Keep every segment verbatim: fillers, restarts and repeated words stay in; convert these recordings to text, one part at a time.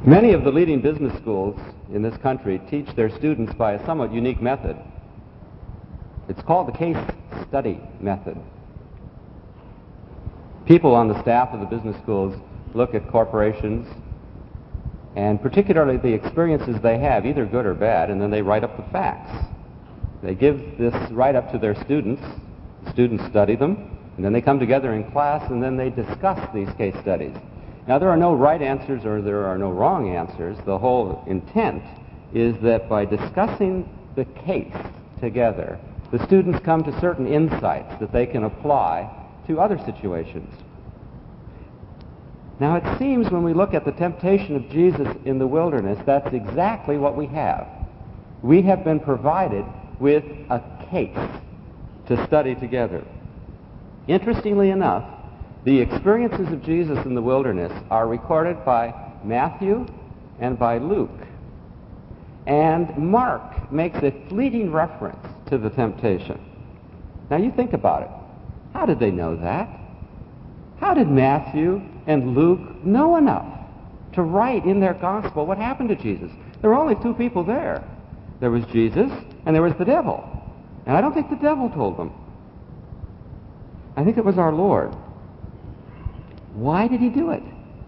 Many of the leading business schools in this country teach their students by a somewhat unique method. It's called the case study method. People on the staff of the business schools look at corporations and particularly the experiences they have, either good or bad, and then they write up the facts. They give this write-up to their students. The students study them, and then they come together in class, and then they discuss these case studies. Now, there are no right answers or there are no wrong answers. The whole intent is that by discussing the case together, the students come to certain insights that they can apply to other situations. Now, it seems when we look at the temptation of Jesus in the wilderness, that's exactly what we have. We have been provided with a case to study together. Interestingly enough, the experiences of Jesus in the wilderness are recorded by Matthew and by Luke. And Mark makes a fleeting reference to the temptation. Now you think about it. How did they know that? How did Matthew and Luke know enough to write in their gospel what happened to Jesus? There were only two people there. There was Jesus and there was the devil. And I don't think the devil told them. I think it was our Lord. Why did he do it?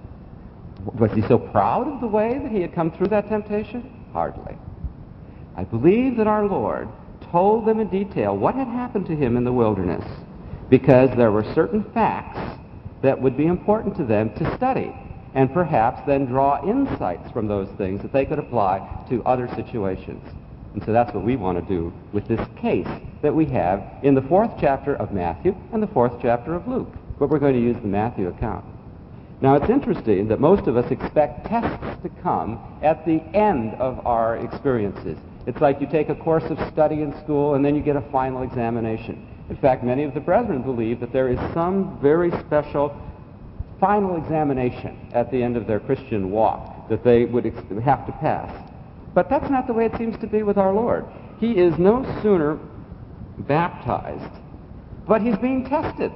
Was he so proud of the way that he had come through that temptation? Hardly. I believe that our Lord told them in detail what had happened to him in the wilderness because there were certain facts that would be important to them to study and perhaps then draw insights from those things that they could apply to other situations. And so that's what we want to do with this case that we have in the fourth chapter of Matthew and the fourth chapter of Luke. But we're going to use the Matthew account. Now, it's interesting that most of us expect tests to come at the end of our experiences. It's like you take a course of study in school and then you get a final examination. In fact, many of the brethren believe that there is some very special final examination at the end of their Christian walk that they would ex- have to pass. But that's not the way it seems to be with our Lord. He is no sooner baptized, but he's being tested.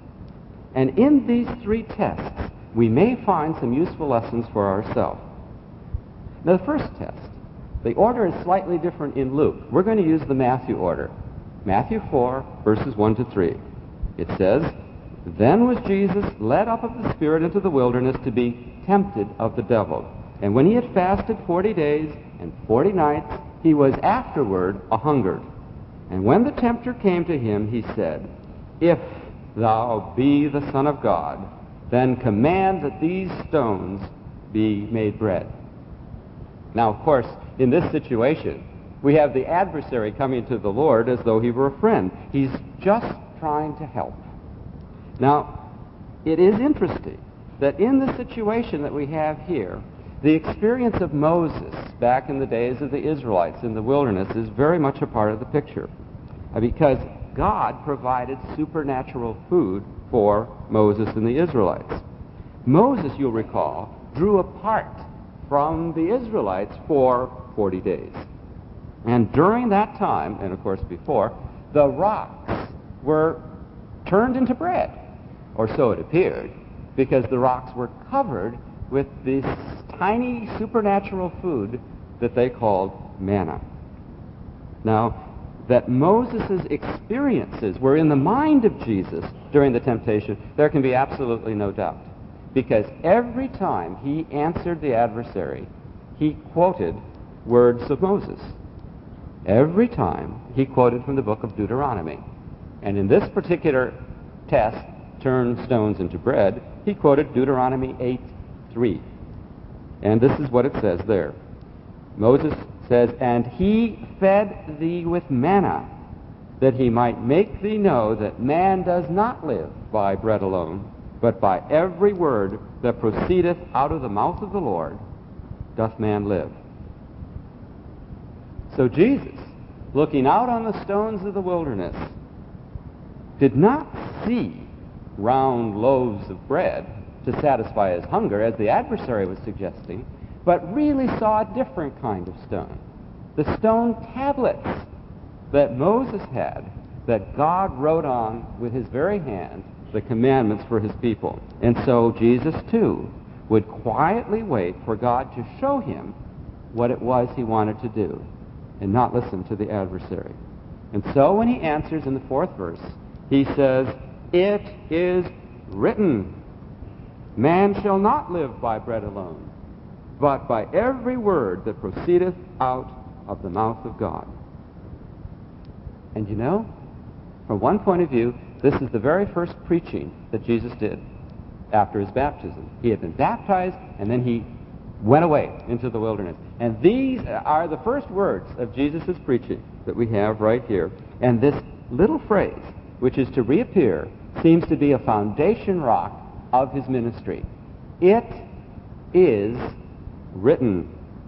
And in these three tests, we may find some useful lessons for ourselves. Now, the first test, the order is slightly different in Luke. We're going to use the Matthew order. Matthew four, verses one to three. It says, "Then was Jesus led up of the Spirit into the wilderness to be tempted of the devil. And when he had fasted forty days and forty nights, he was afterward a-hungered. And when the tempter came to him, he said, If thou be the Son of God, then command that these stones be made bread." Now, of course, in this situation, we have the adversary coming to the Lord as though he were a friend. He's just trying to help. Now, it is interesting that in the situation that we have here, the experience of Moses back in the days of the Israelites in the wilderness is very much a part of the picture, because God provided supernatural food for Moses and the Israelites. Moses, you'll recall, drew apart from the Israelites for forty days. And during that time, and of course before, the rocks were turned into bread, or so it appeared, because the rocks were covered with this tiny supernatural food that they called manna. Now, that Moses' experiences were in the mind of Jesus during the temptation, there can be absolutely no doubt. Because every time he answered the adversary, he quoted words of Moses. Every time he quoted from the book of Deuteronomy. And in this particular test, turn stones into bread, he quoted Deuteronomy eight three. And this is what it says there. Moses says, "And he fed thee with manna, that he might make thee know that man does not live by bread alone, but by every word that proceedeth out of the mouth of the Lord doth man live." So Jesus, looking out on the stones of the wilderness, did not see round loaves of bread to satisfy his hunger, as the adversary was suggesting, but really saw a different kind of stone. The stone tablets that Moses had, that God wrote on with his very hand the commandments for his people. And so Jesus, too, would quietly wait for God to show him what it was he wanted to do and not listen to the adversary. And so when he answers in the fourth verse, he says, "It is written, man shall not live by bread alone, but by every word that proceedeth out of the mouth of God." And you know, from one point of view, this is the very first preaching that Jesus did after his baptism. He had been baptized, and then he went away into the wilderness. And these are the first words of Jesus' preaching that we have right here. And this little phrase, which is to reappear, seems to be a foundation rock of his ministry. It is written.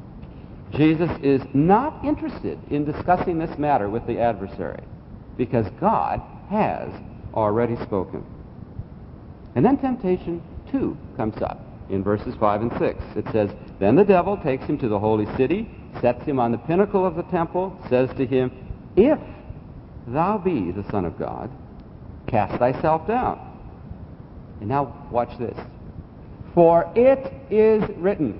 Jesus is not interested in discussing this matter with the adversary because God has already spoken. And then temptation two comes up in verses five and six. It says, "Then the devil takes him to the holy city, sets him on the pinnacle of the temple, says to him, 'If thou be the Son of God, cast thyself down.'" And now watch this. "For it is written."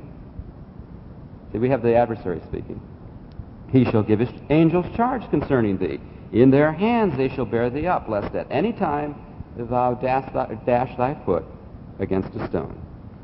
See, we have the adversary speaking. "He shall give his angels charge concerning thee. In their hands they shall bear thee up, lest at any time thou dash thy, dash thy foot against a stone."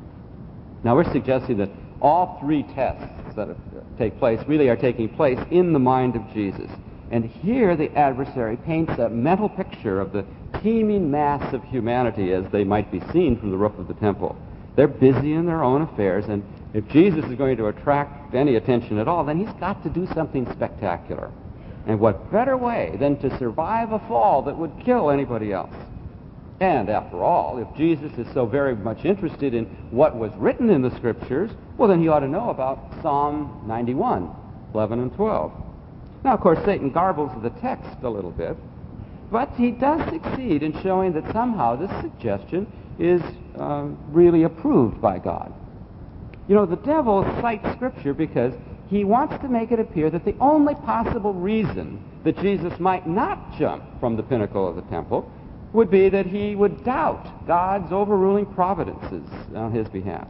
Now we're suggesting that all three tests that take place really are taking place in the mind of Jesus. And here the adversary paints a mental picture of the teeming mass of humanity as they might be seen from the roof of the temple. They're busy in their own affairs, and if Jesus is going to attract any attention at all, then he's got to do something spectacular. And what better way than to survive a fall that would kill anybody else? And after all, if Jesus is so very much interested in what was written in the Scriptures, well, then he ought to know about Psalm ninety-one, eleven and twelve. Now, of course, Satan garbles the text a little bit, but he does succeed in showing that somehow this suggestion is uh, really approved by God. You know, the devil cites Scripture because he wants to make it appear that the only possible reason that Jesus might not jump from the pinnacle of the temple would be that he would doubt God's overruling providences on his behalf.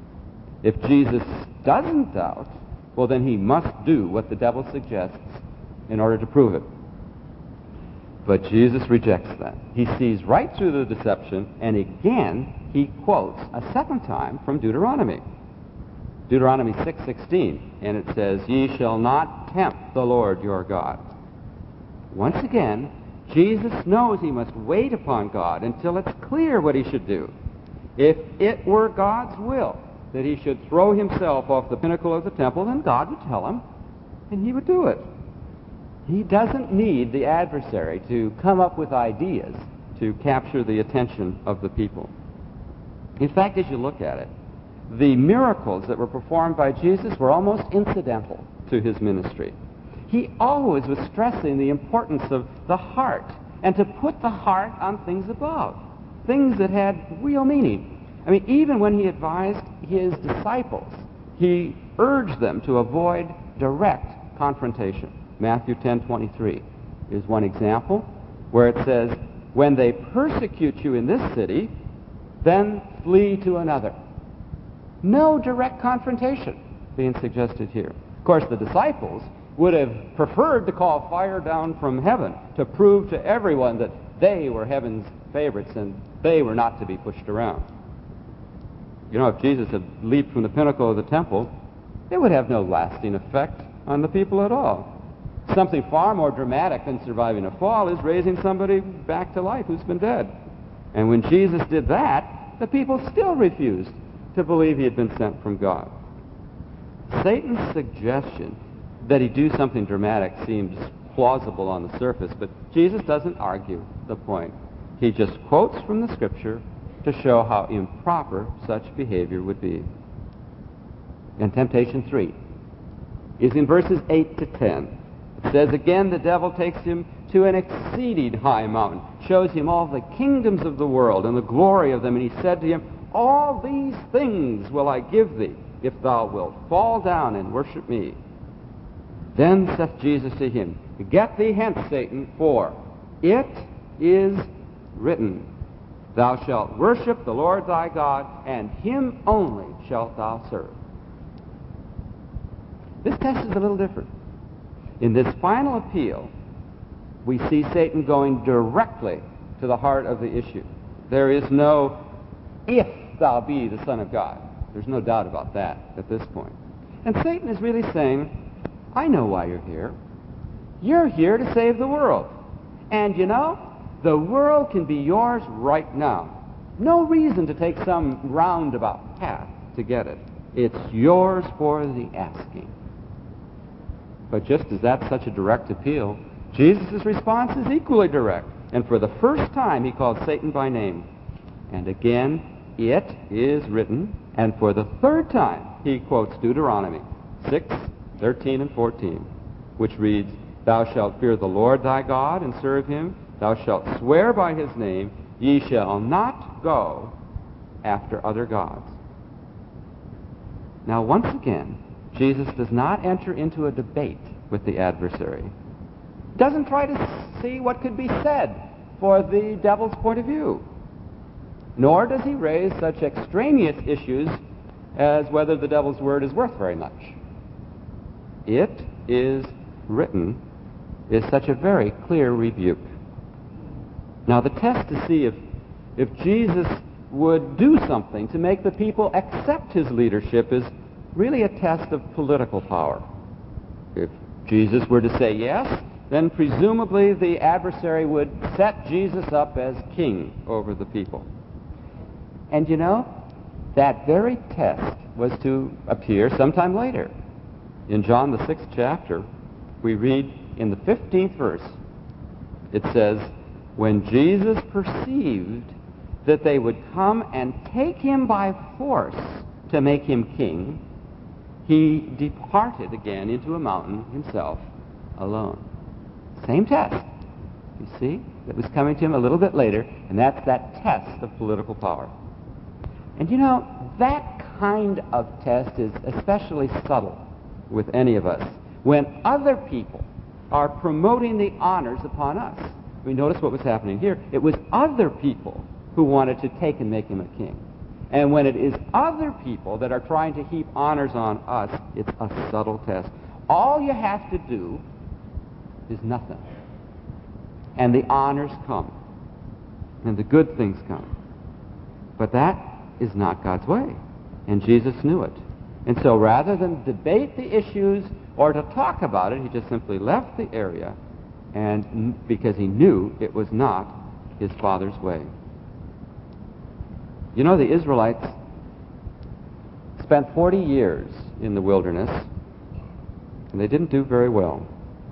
If Jesus doesn't doubt, well, then he must do what the devil suggests in order to prove it. But Jesus rejects that. He sees right through the deception, and again he quotes a second time from Deuteronomy. Deuteronomy six sixteen, and it says, "Ye shall not tempt the Lord your God." Once again, Jesus knows he must wait upon God until it's clear what he should do. If it were God's will that he should throw himself off the pinnacle of the temple, then God would tell him, and he would do it. He doesn't need the adversary to come up with ideas to capture the attention of the people. In fact, as you look at it, the miracles that were performed by Jesus were almost incidental to his ministry. He always was stressing the importance of the heart and to put the heart on things above, things that had real meaning. I mean, even when he advised his disciples, he urged them to avoid direct confrontation. Matthew ten twenty-three is one example where it says, "When they persecute you in this city, then flee to another." No direct confrontation being suggested here. Of course, the disciples would have preferred to call fire down from heaven to prove to everyone that they were heaven's favorites and they were not to be pushed around. You know, if Jesus had leaped from the pinnacle of the temple, it would have no lasting effect on the people at all. Something far more dramatic than surviving a fall is raising somebody back to life who's been dead. And when Jesus did that, the people still refused to believe he had been sent from God. Satan's suggestion that he do something dramatic seems plausible on the surface, but Jesus doesn't argue the point. He just quotes from the Scripture to show how improper such behavior would be. And temptation three is in verses eight to ten. It says, "Again the devil takes him to an exceeding high mountain, shows him all the kingdoms of the world and the glory of them, and he said to him, All these things will I give thee, if thou wilt fall down and worship me. Then saith Jesus to him, Get thee hence, Satan, for it is written, Thou shalt worship the Lord thy God, and him only shalt thou serve. This test is a little different. In this final appeal, we see Satan going directly to the heart of the issue. There is no, if thou be the Son of God. There's no doubt about that at this point. And Satan is really saying, I know why you're here. You're here to save the world. And you know, the world can be yours right now. No reason to take some roundabout path to get it. It's yours for the asking. But just as that's such a direct appeal, Jesus' response is equally direct. And for the first time, he called Satan by name. And again, it is written. And for the third time, he quotes Deuteronomy six, thirteen, and fourteen, which reads, Thou shalt fear the Lord thy God and serve him. Thou shalt swear by his name. Ye shall not go after other gods. Now, once again, Jesus does not enter into a debate with the adversary. He doesn't try to see what could be said for the devil's point of view. Nor does he raise such extraneous issues as whether the devil's word is worth very much. It is written is such a very clear rebuke. Now, the test to see if, if Jesus would do something to make the people accept his leadership is really a test of political power. If Jesus were to say yes, then presumably the adversary would set Jesus up as king over the people. And you know, that very test was to appear sometime later. In John, the sixth chapter, we read in the fifteenth verse, it says, When Jesus perceived that they would come and take him by force to make him king, he departed again into a mountain himself alone. Same test, you see, that was coming to him a little bit later, and that's that test of political power. And you know, that kind of test is especially subtle with any of us. When other people are promoting the honors upon us, we notice what was happening here. It was other people who wanted to take and make him a king. And when it is other people that are trying to heap honors on us, it's a subtle test. All you have to do is nothing. And the honors come. And the good things come. But that is not God's way. And Jesus knew it. And so rather than debate the issues or to talk about it, he just simply left the area, and because he knew it was not his Father's way. You know, the Israelites spent forty years in the wilderness, and they didn't do very well.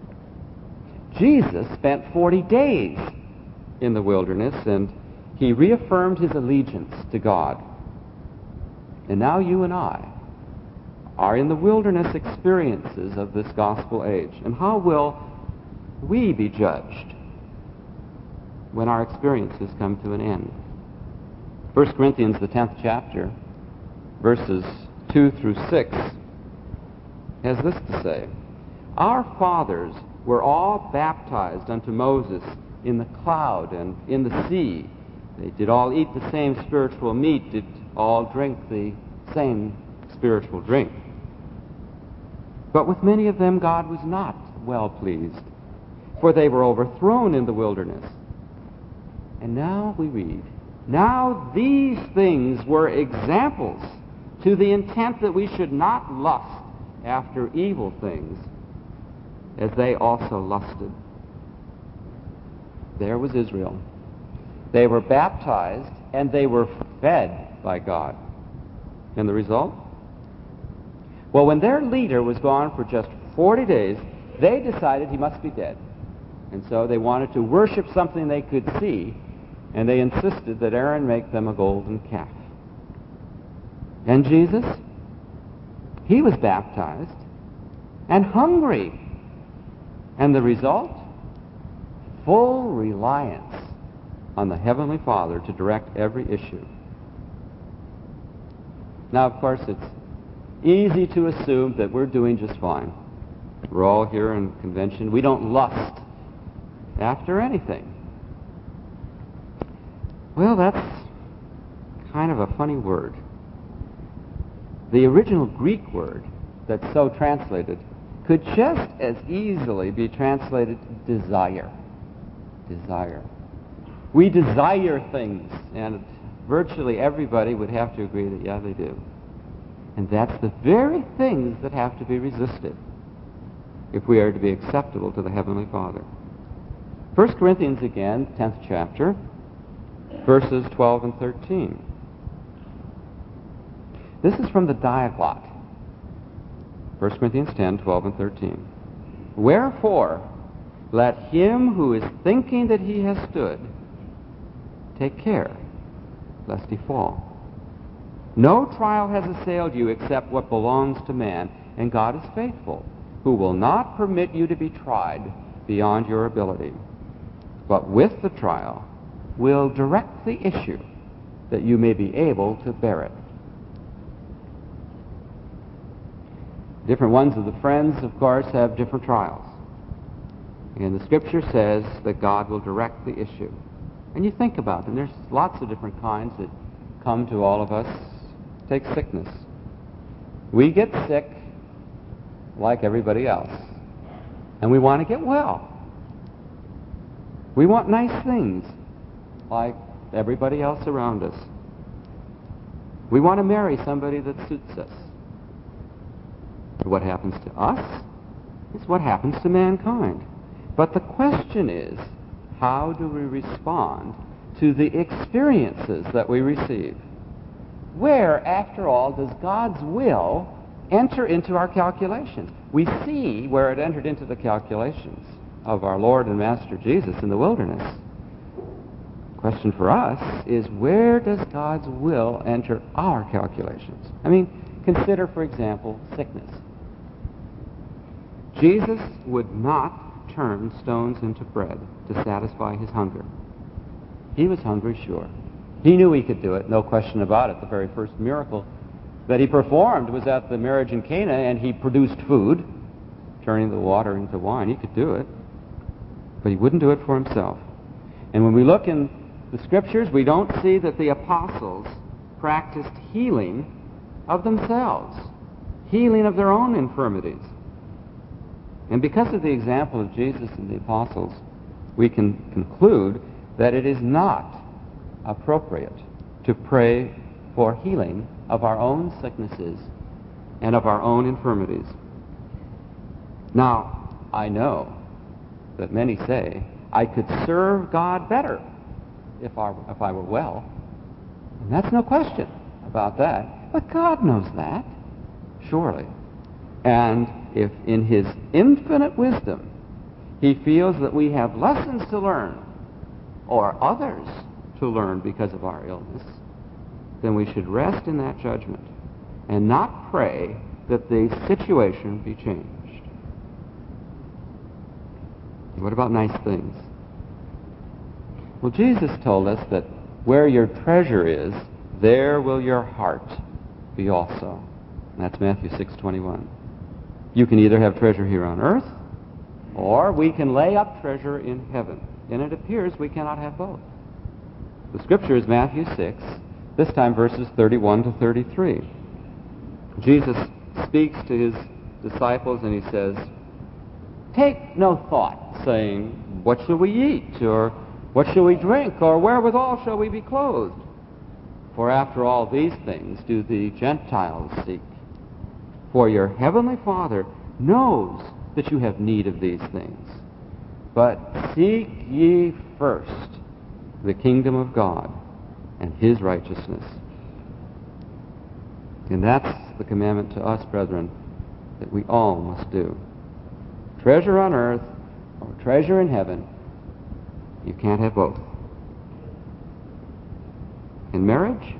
Jesus spent forty days in the wilderness, and he reaffirmed his allegiance to God. And now you and I are in the wilderness experiences of this gospel age. And how will we be judged when our experiences come to an end? First Corinthians, the tenth chapter, verses two through six, has this to say, Our fathers were all baptized unto Moses in the cloud and in the sea. They did all eat the same spiritual meat, did all drink the same spiritual drink. But with many of them God was not well pleased, for they were overthrown in the wilderness. And now we read, Now these things were examples, to the intent that we should not lust after evil things, as they also lusted. There was Israel. They were baptized, and they were fed by God. And the result? Well, when their leader was gone for just forty days, they decided he must be dead. And so they wanted to worship something they could see, and they insisted that Aaron make them a golden calf. And Jesus, he was baptized and hungry. And the result? Full reliance on the Heavenly Father to direct every issue. Now, of course, it's easy to assume that we're doing just fine. We're all here in convention. We don't lust after anything. Well, that's kind of a funny word. The original Greek word that's so translated could just as easily be translated desire. Desire. We desire things, and virtually everybody would have to agree that, yeah, they do. And that's the very things that have to be resisted if we are to be acceptable to the Heavenly Father. First Corinthians again, tenth chapter, verses twelve and thirteen. This is from the Diaglott. First Corinthians ten, twelve and thirteen. Wherefore, let him who is thinking that he has stood take care, lest he fall. No trial has assailed you except what belongs to man, and God is faithful, who will not permit you to be tried beyond your ability, but with the trial will direct the issue, that you may be able to bear it. Different ones of the friends, of course, have different trials. And the Scripture says that God will direct the issue. And you think about them. There's lots of different kinds that come to all of us. Take sickness. We get sick like everybody else. And we want to get well. We want nice things like everybody else around us. We want to marry somebody that suits us. What happens to us is what happens to mankind. But the question is, how do we respond to the experiences that we receive? Where, after all, does God's will enter into our calculations? We see where it entered into the calculations of our Lord and Master Jesus in the wilderness. The question for us is, where does God's will enter our calculations? I mean, consider, for example, sickness. Jesus would not turn stones into bread to satisfy his hunger. He was hungry, sure. He knew he could do it, no question about it. The very first miracle that he performed was at the marriage in Cana, and he produced food, turning the water into wine. He could do it, but he wouldn't do it for himself. And when we look in the Scriptures, we don't see that the apostles practiced healing of themselves, healing of their own infirmities. And because of the example of Jesus and the apostles, we can conclude that it is not appropriate to pray for healing of our own sicknesses and of our own infirmities. Now, I know that many say, I could serve God better if I, if I were well. And that's no question about that. But God knows that, surely. And if in his infinite wisdom he feels that we have lessons to learn or others to learn because of our illness, then we should rest in that judgment and not pray that the situation be changed. What about nice things? Well, Jesus told us that where your treasure is, there will your heart be also. And that's Matthew six twenty-one. You can either have treasure here on earth, or we can lay up treasure in heaven. And it appears we cannot have both. The Scripture is Matthew six, this time verses thirty-one to thirty-three. Jesus speaks to his disciples and he says, take no thought, saying, what shall we eat? Or what shall we drink? Or wherewithal shall we be clothed? For after all these things do the Gentiles seek. For your heavenly Father knows that you have need of these things. But seek ye first the kingdom of God and his righteousness. And that's the commandment to us, brethren, that we all must do. Treasure on earth or treasure in heaven, you can't have both. In marriage?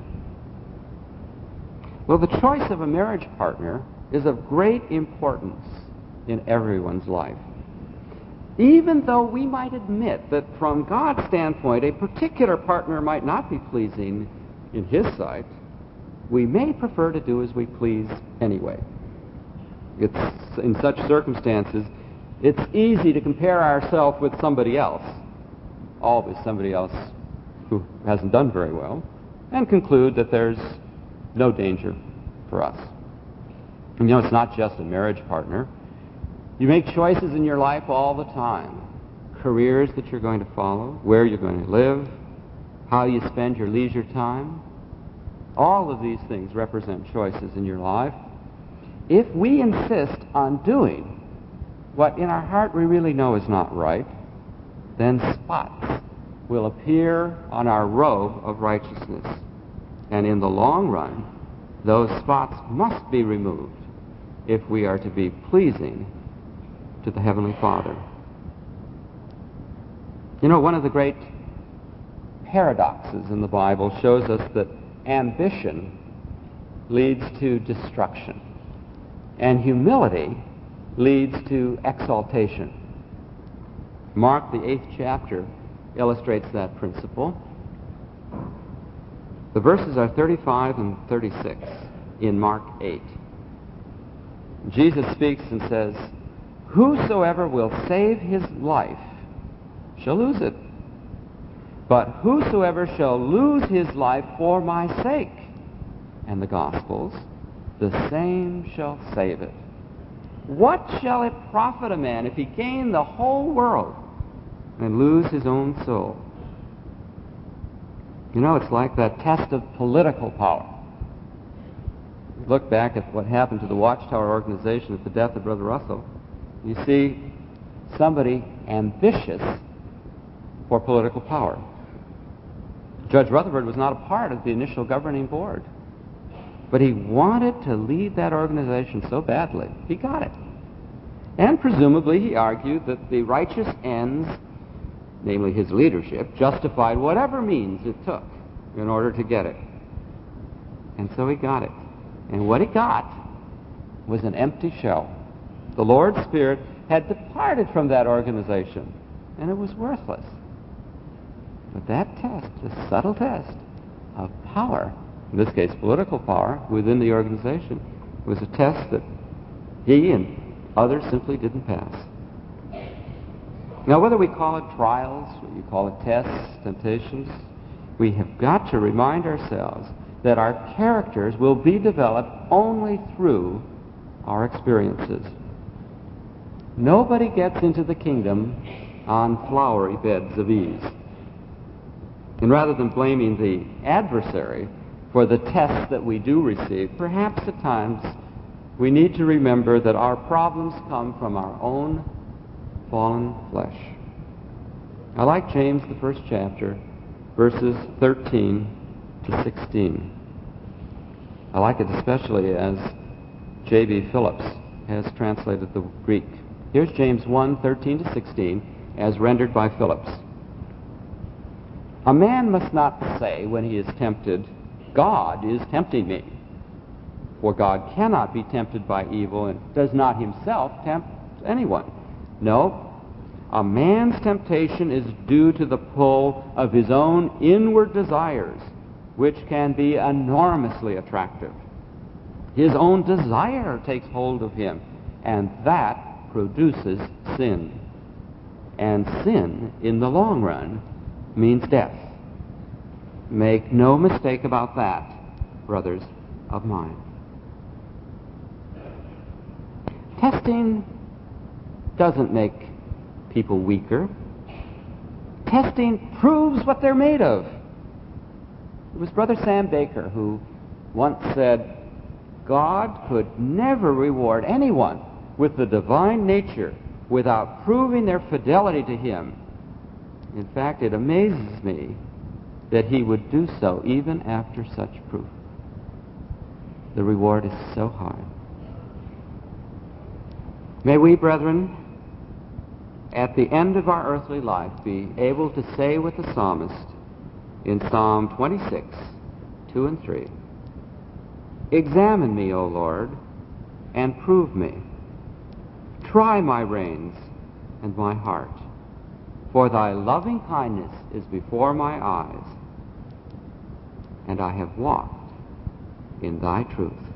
Well, the choice of a marriage partner is of great importance in everyone's life. Even though we might admit that from God's standpoint a particular partner might not be pleasing in his sight, we may prefer to do as we please anyway. It's in such circumstances, it's easy to compare ourselves with somebody else. Always somebody else who hasn't done very well, and conclude that there's no danger for us. And you know, it's not just a marriage partner. You make choices in your life all the time. Careers that you're going to follow, where you're going to live, how you spend your leisure time. All of these things represent choices in your life. If we insist on doing what in our heart we really know is not right, then spots will appear on our robe of righteousness. And in the long run, those spots must be removed if we are to be pleasing to the Heavenly Father. You know, one of the great paradoxes in the Bible shows us that ambition leads to destruction, and humility leads to exaltation. Mark, the eighth chapter, illustrates that principle. The verses are thirty-five and thirty-six in Mark eight. Jesus speaks and says, "Whosoever will save his life shall lose it. But whosoever shall lose his life for my sake and the gospel's, the same shall save it. What shall it profit a man if he gain the whole world and lose his own soul?" You know, it's like that test of political power. Look back at what happened to the Watchtower organization at the death of Brother Russell. You see somebody ambitious for political power. Judge Rutherford was not a part of the initial governing board, but he wanted to lead that organization so badly. He got it. And presumably he argued that the righteous ends, namely his leadership, justified whatever means it took in order to get it. And so he got it. And what he got was an empty shell. The Lord's Spirit had departed from that organization, and it was worthless. But that test, the subtle test of power, in this case political power, within the organization, was a test that he and others simply didn't pass. Now, whether we call it trials, or you call it tests, temptations, we have got to remind ourselves that our characters will be developed only through our experiences. Nobody gets into the kingdom on flowery beds of ease. And rather than blaming the adversary for the tests that we do receive, perhaps at times we need to remember that our problems come from our own fallen flesh. I like James, the first chapter, verses thirteen to sixteen. I like it especially as J B Phillips has translated the Greek. Here's James one, thirteen to sixteen, as rendered by Phillips. "A man must not say when he is tempted, 'God is tempting me.' For God cannot be tempted by evil and does not himself tempt anyone. No, a man's temptation is due to the pull of his own inward desires, which can be enormously attractive. His own desire takes hold of him, and that produces sin. And sin, in the long run, means death. Make no mistake about that, brothers of mine." Testing doesn't make people weaker. Testing proves what they're made of. It was Brother Sam Baker who once said, "God could never reward anyone with the divine nature without proving their fidelity to him. In fact, it amazes me that he would do so even after such proof. The reward is so high." May we, brethren, at the end of our earthly life, be able to say with the psalmist in Psalm twenty-six, two and three, "Examine me, O Lord, and prove me. Try my reins and my heart, for thy loving kindness is before my eyes, and I have walked in thy truth."